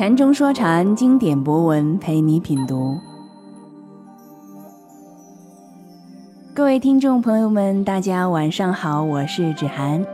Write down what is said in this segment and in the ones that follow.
禅中说禅，经典博文陪你品读。各位听众朋友们，大家晚上好，我是芷涵。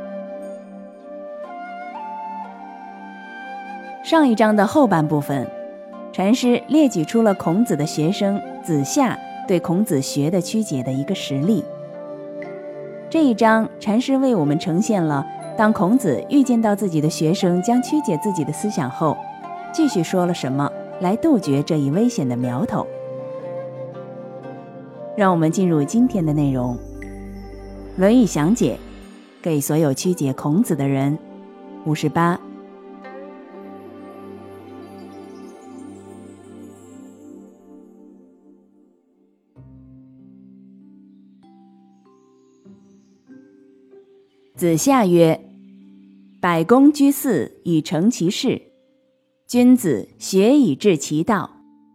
上一章的后半部分，禅师列举出了孔子的学生子夏对孔子学的曲解的一个实例。这一章，禅师为我们呈现了当孔子预见到自己的学生将曲解自己的思想后，继续说了什么来杜绝这一危险的苗头。让我们进入今天的内容。论语详解，给所有曲解孔子的人。58。子夏曰：百工居肆以成其事，君子学以致其道。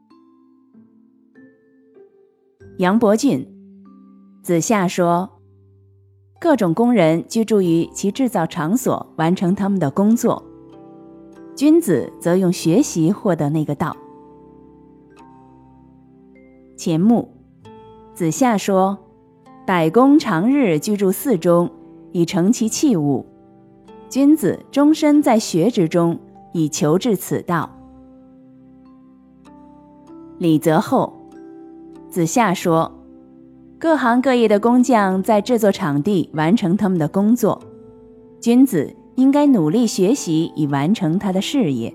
杨伯峻，子夏说，各种工人居住于其制造场所，完成他们的工作，君子则用学习获得那个道。钱穆，子夏说，百工长日居住寺中，以成其器物，君子终身在学之中，以求至此道。李泽厚，子夏说，各行各业的工匠在制作场地完成他们的工作，君子应该努力学习以完成他的事业。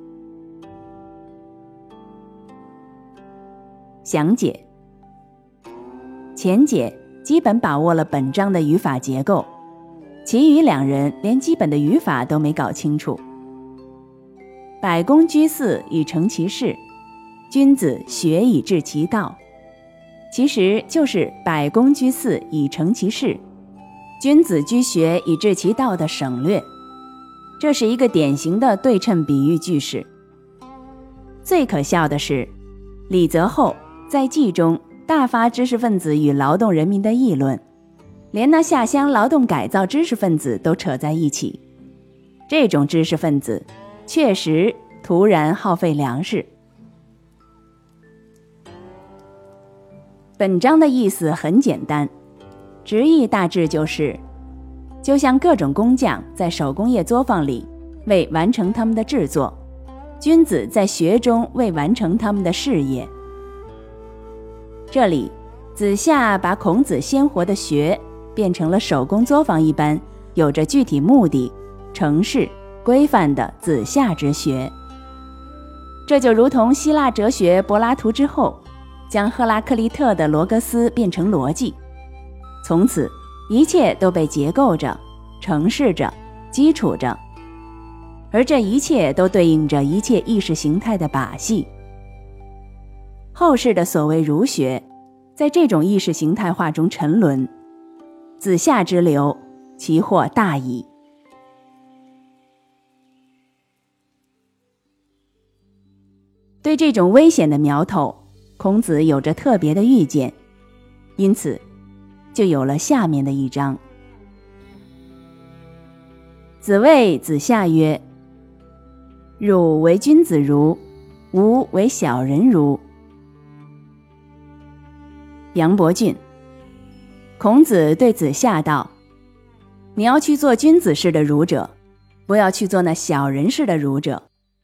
详解，前解基本把握了本章的语法结构，其余两人连基本的语法都没搞清楚。百工居肆以成其事，君子学以致其道，其实就是百工居肆以成其事，君子居学以致其道的省略。这是一个典型的对称比喻句式。最可笑的是，李泽厚在记中大发知识分子与劳动人民的议论，连那下乡劳动改造知识分子都扯在一起。这种知识分子确实突然耗费粮食。本章的意思很简单，直译大致就是，就像各种工匠在手工业作坊里为完成他们的制作，君子在学中为完成他们的事业。这里子夏把孔子鲜活的学变成了手工作坊一般有着具体目的、程式、规范的子夏之学。这就如同希腊哲学柏拉图之后将赫拉克利特的罗格斯变成逻辑，从此一切都被结构着、程式着、基础着，而这一切都对应着一切意识形态的把戏。后世的所谓儒学在这种意识形态化中沉沦，子夏之流，其祸大矣。对这种危险的苗头，孔子有着特别的预见，因此就有了下面的一章。子谓子夏曰：汝为君子如，吾为小人如。杨伯峻，孔子对子夏道，你要去做君子式的儒者，不要去做那小人式的儒者。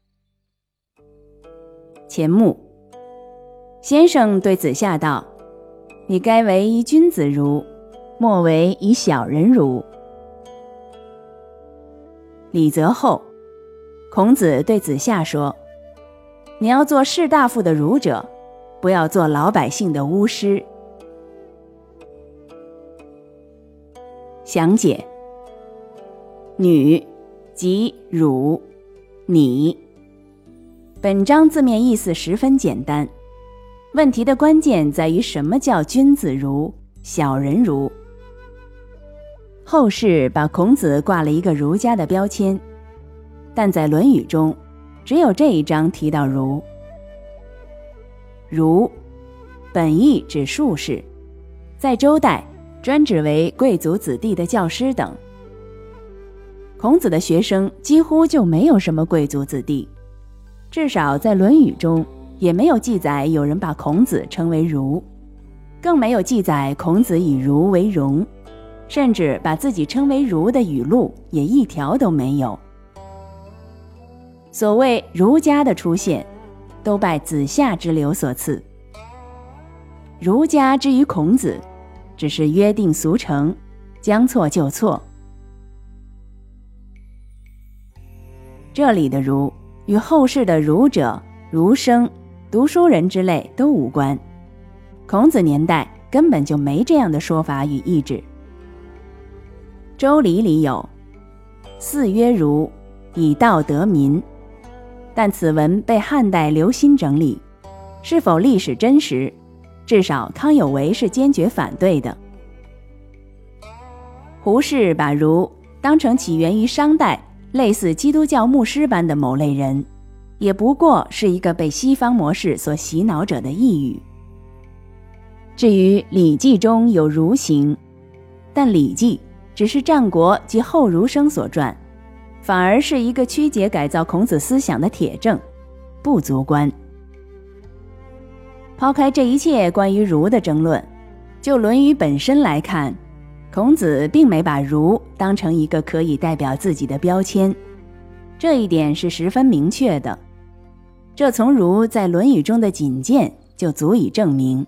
钱穆，先生对子夏道，你该为一君子儒，莫为以小人儒。李泽厚，孔子对子夏说，你要做士大夫的儒者，不要做老百姓的巫师。详解，女即汝、你。本章字面意思十分简单，问题的关键在于什么叫君子儒、小人儒。后世把孔子挂了一个儒家的标签，但在《论语》中，只有这一章提到儒。儒本意指术士，在周代专指为贵族子弟的教师等。孔子的学生几乎就没有什么贵族子弟， 至少在《论语》中也没有记载有人把孔子称为儒，更没有记载孔子以儒为荣，甚至把自己称为儒的语录也一条都没有。所谓儒家的出现，都拜子夏之流所赐。儒家之于孔子，只是约定俗成，将错就错。这里的儒与后世的儒者、儒生、读书人之类都无关，孔子年代根本就没这样的说法与意志。周礼里有四曰儒，以道得民，但此文被汉代刘歆整理，是否历史真实，至少康有为是坚决反对的。胡适把儒当成起源于商代类似基督教牧师般的某类人，也不过是一个被西方模式所洗脑者的呓语。至于《礼记》中有儒行，但《礼记》只是战国及后儒生所传，反而是一个曲解改造孔子思想的铁证，不足观。抛开这一切关于儒的争论，就《论语》本身来看，孔子并没把儒当成一个可以代表自己的标签，这一点是十分明确的。这从儒在《论语》中的仅见就足以证明。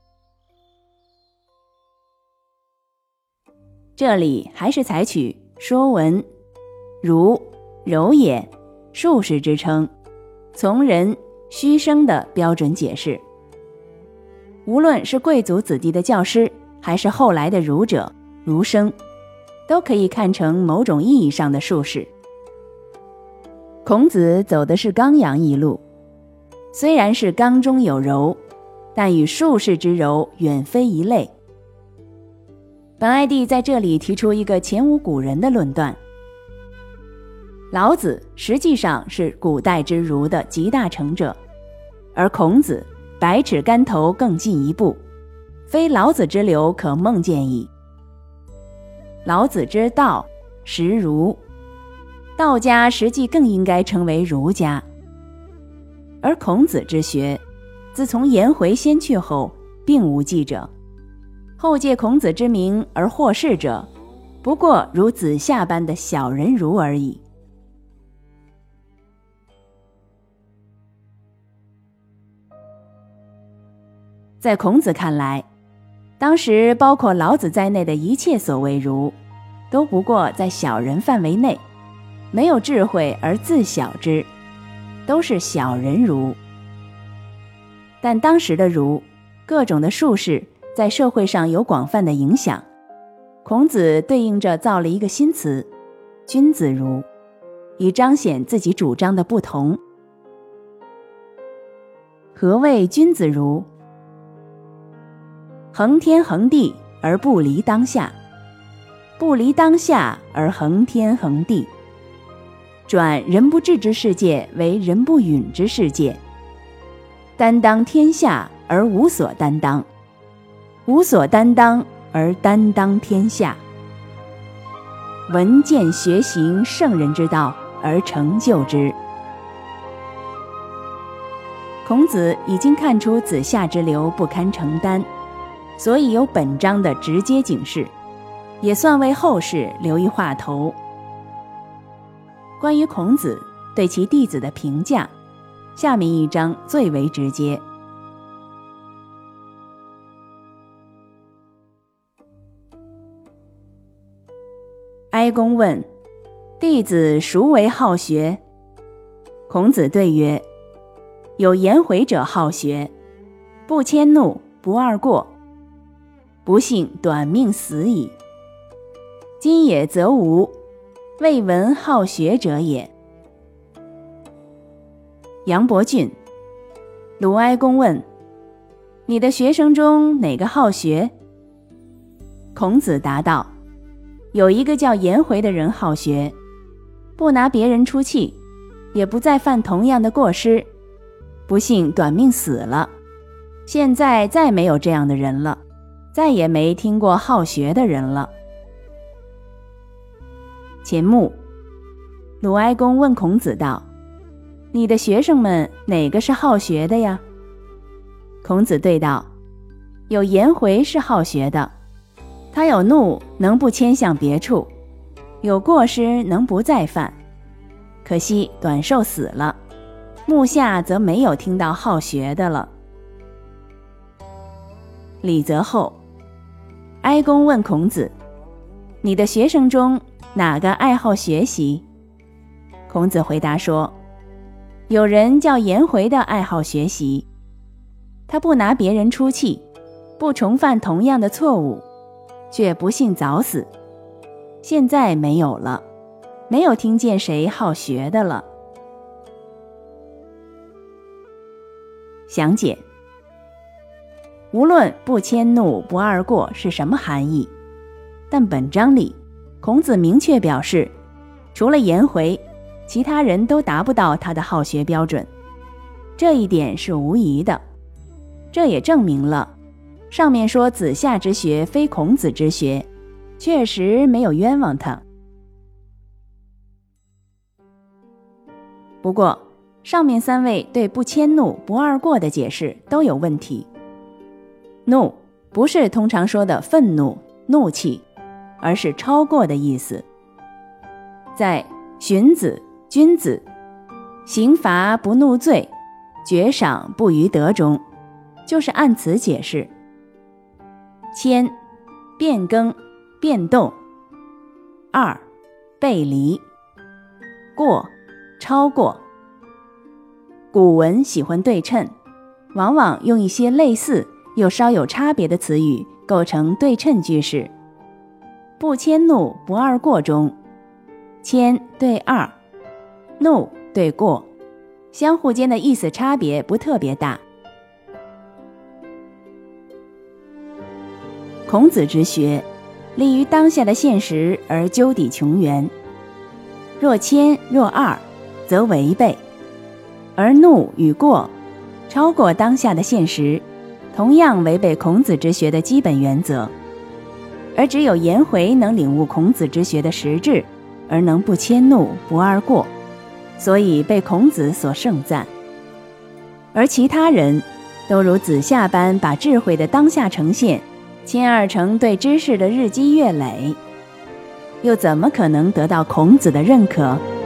这里还是采取说文、儒、柔也、术士之称，从人、虚声的标准解释。无论是贵族子弟的教师，还是后来的儒者、儒生，都可以看成某种意义上的术士。孔子走的是刚阳一路，虽然是刚中有柔，但与术士之柔远非一类。本艾蒂在这里提出一个前无古人的论断：老子实际上是古代之儒的集大成者，而孔子百尺竿头更进一步，非老子之流可梦见矣。老子之道实儒，道家实际更应该称为儒家，而孔子之学，自从颜回先去后，并无继者。后借孔子之名而获仕者，不过如子夏般的小人儒而已。在孔子看来，当时包括老子在内的一切所谓儒，都不过在小人范围内，没有智慧而自小之，都是小人儒。但当时的儒，各种的术士在社会上有广泛的影响，孔子对应着造了一个新词君子儒，以彰显自己主张的不同。何谓君子儒？恒天恒地而不离当下，不离当下而恒天恒地，转人不治之世界为人不允之世界，担当天下而无所担当，无所担当而担当天下，闻见学行圣人之道而成就之。孔子已经看出子夏之流不堪承担，所以有本章的直接警示，也算为后世留一话头。关于孔子对其弟子的评价，下面一章最为直接。哀公问：弟子孰为好学？孔子对曰：有颜回者好学，不迁怒，不贰过，不幸短命死矣。今也则无，未闻好学者也。杨伯峻：鲁哀公问：你的学生中哪个好学？孔子答道：有一个叫颜回的人好学，不拿别人出气，也不再犯同样的过失，不幸短命死了。现在再没有这样的人了，再也没听过好学的人了。前目鲁哀公问孔子道： 你的学生们哪个是好学的呀？孔子对道：有颜回是好学的，他有怒能不迁向别处，有过失能不再犯。可惜短寿死了，目下则没有听到好学的了。李泽厚，哀公问孔子：你的学生中哪个爱好学习？孔子回答说：有人叫颜回的爱好学习，他不拿别人出气，不重犯同样的错误，却不幸早死。现在没有了，没有听见谁好学的了。详解：无论不迁怒不贰过是什么含义，但本章里孔子明确表示，除了颜回，其他人都达不到他的好学标准，这一点是无疑的。这也证明了上面说子夏之学非孔子之学，确实没有冤枉他。不过上面3位对不迁怒不贰过的解释都有问题。怒不是通常说的愤怒、怒气，而是超过的意思。在荀子、君子、刑罚不怒罪，爵赏不逾德中，就是按此解释。迁，变更、变动；贰，背离；过，超过。古文喜欢对称，往往用一些类似又稍有差别的词语构成对称句式。不迁怒不贰过中，迁对贰，怒对过，相互间的意思差别不特别大。孔子之学立于当下的现实而究底穷源，若迁若贰则违背，而怒与过超过当下的现实，同样违背孔子之学的基本原则。而只有颜回能领悟孔子之学的实质，而能不迁怒不贰过，所以被孔子所盛赞。而其他人都如子夏般把智慧的当下呈现迁贰成对知识的日积月累，又怎么可能得到孔子的认可？